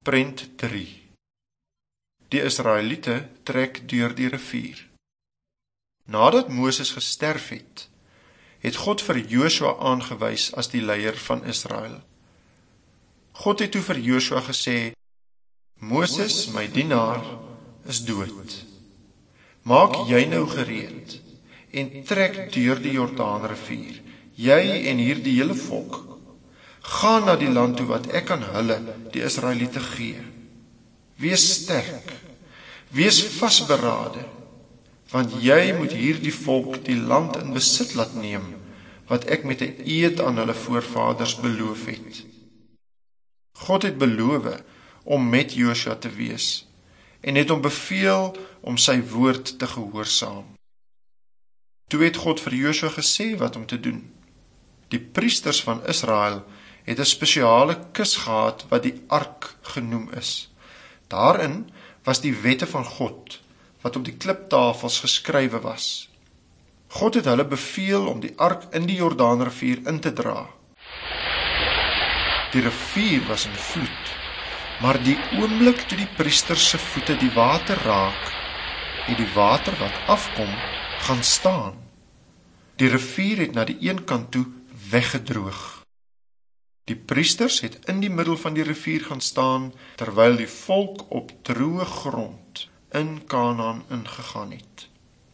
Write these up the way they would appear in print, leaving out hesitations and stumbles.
Prent 3. Die Israeliete trek deur die rivier. Nadat Moses gesterf het, God vir Josua aangewys as die leier van Israel. God het toe vir Josua gesê, Moses, my dienaar, is dood. Maak jy nou gereed en trek deur die Jordaanrivier, jy en hierdie hele volk. Gaan na die land toe wat ek aan hulle, die Israeliete, gee. Wees sterk, wees vasberade, want jy moet hierdie volk die land in besit laat neem, wat ek met 'n eed aan hulle voorvaders beloof het. God het beloof om met Josua te wees, en het hom beveel om sy woord te gehoorsaam. Toe het God vir Josua gesê wat om te doen. Die priesters van Israel het 'n spesiale kus gehad wat die ark genoem is. Daarin was die wette van God, wat op die kliptafels geskrywe was. God het hulle beveel om die ark in die Jordaanrivier in te dra. Die rivier was in vloed, maar die oomblik toe die priesters se voete die water raak, het die water wat afkom, gaan staan. Die rivier het na die een kant toe weggedroog. Die priesters het in die middel van die rivier gaan staan, terwyl die volk op droë grond in Kanaan ingegaan het.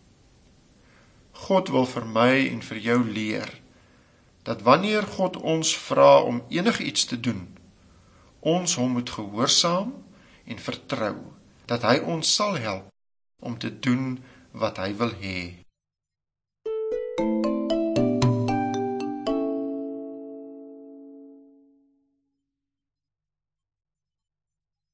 God wil vir my en vir jou leer, dat wanneer God ons vra om enigiets te doen, ons hom moet gehoorsaam en vertrou, dat hy ons sal help om te doen wat hy wil hê.